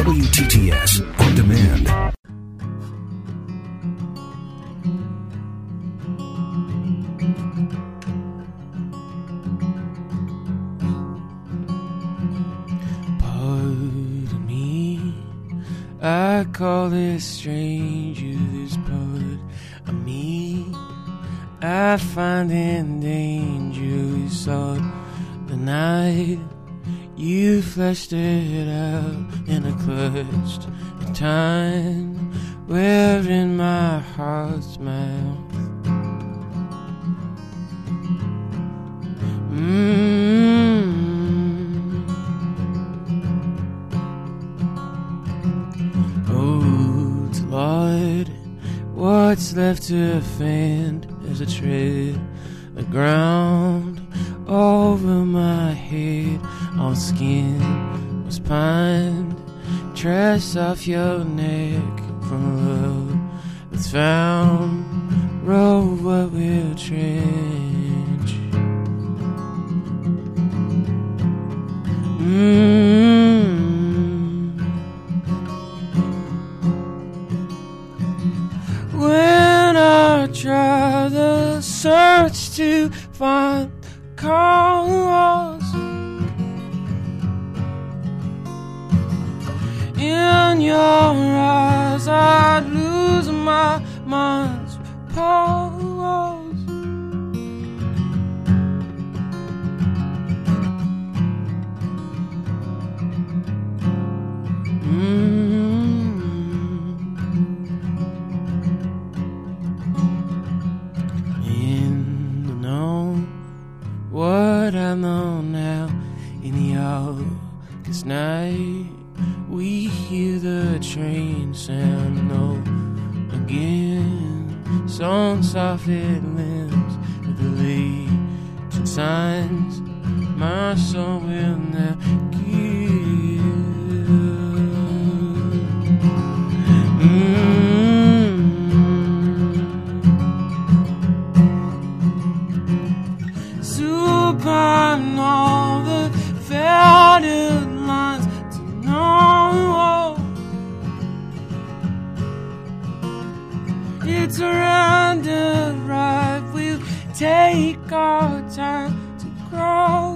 WTTS On Demand. Pardon me, I call this stranger, this part of me I find in danger. You saw the night you fleshed it out, and I clutched the time where in my heart's mouth. Oh, Lord, what's left to offend as I tread the ground over my head? All skin was pined, tress off your neck from a love that's found. Roll what will trench. When I try the search to find cause in your eyes, I'd lose my mind's pause. In the know what I know now, in the August night we hear the train sound. No, again, song soft it limbs with the latent signs my soul will now give. Supine all the faded lines to know it's a random ride. We'll take our time to grow.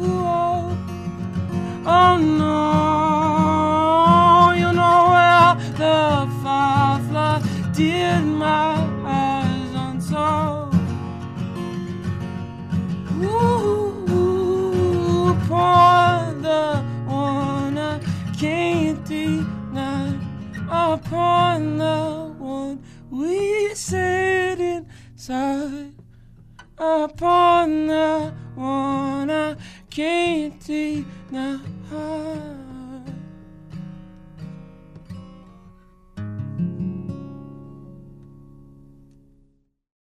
Oh no, you know where the firefly did my eyes untold. Ooh, upon the one I can't deny, upon the one we sit inside, upon the one I can't deny.